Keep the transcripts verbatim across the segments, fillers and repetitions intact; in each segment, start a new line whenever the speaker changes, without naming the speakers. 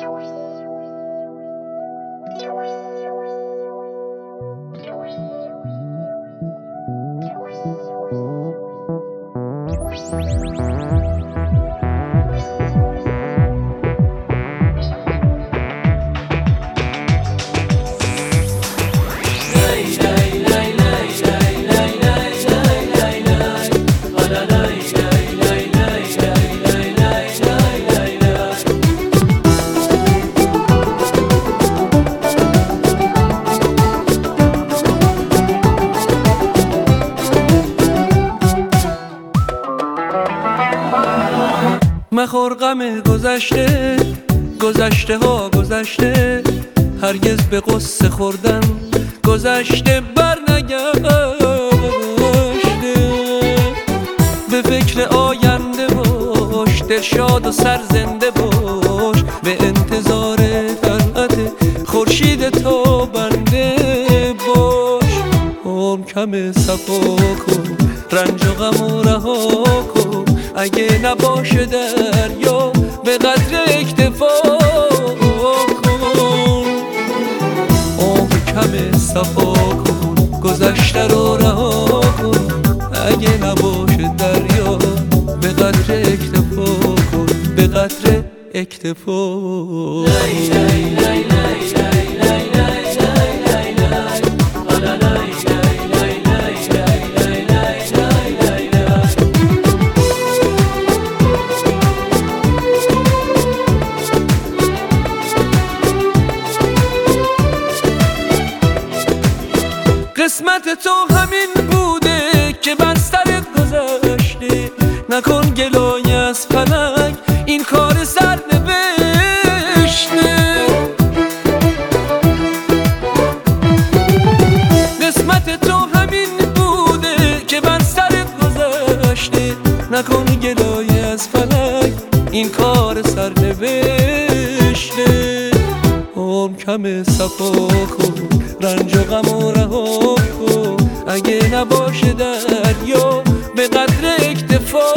مخور غم گذشته، گذشته ها گذشته، هرگز به قصه خوردن گذشته بر نگشته. به فکر آینده باش، دلشاد و سرزنده باش، به انتظار طلعت خورشید تابنده باش. عمر کم صفا کن، رنج و غم و رها کن، اگه نباشه دریا به قدر اکتفا کن. عمر کم صفا کن، گذشته رو رها کن، اگه نباشه دریا به قدر اکتفا کن، به قدر اکتفا. لای لای لای لای لای لای قسمت تو همین بوده که بر سرت گذشته. نکن گلای از فلک، این کار سر نوشته. قسمت تو همین بوده که بر سرت گذشته. نکن گلای از فلک، این کار سر نوشته. عمر کم صفا کن، رنج و غم و رها کن، اگه نباشه دریا به قدر اکتفا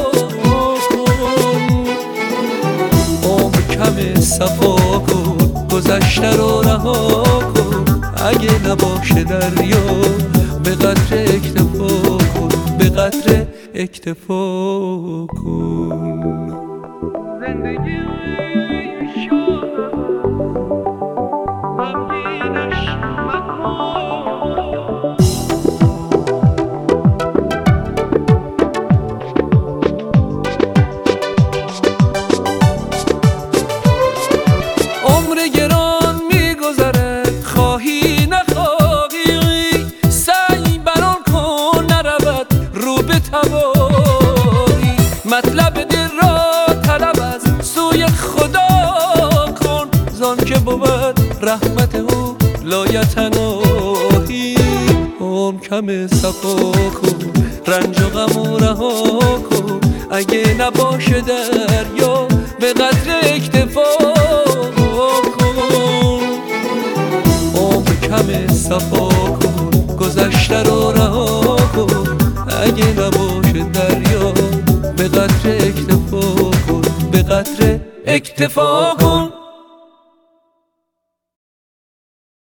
کن. عمر کم صفا کن، گذشته رو رها کن، اگه نباشه دریا به قدر اکتفا کن، به قدر اکتفا کن. زندگی گران میگذره، خواهی نخواهی، سعی بران کن نرود رو به تباهی. مطلب دل را طلب از سوی خدا کن، زان که بود رحمت او لایتناهی. عمر کم صفا کن، رنج و غم و رها کن، اگه نباشه دریا به قدر اکتفا کم صفا کن، گذشته رو رها کن، اگه نباشه دریا به قدر اکتفا کن، به قدر اکتفا کن.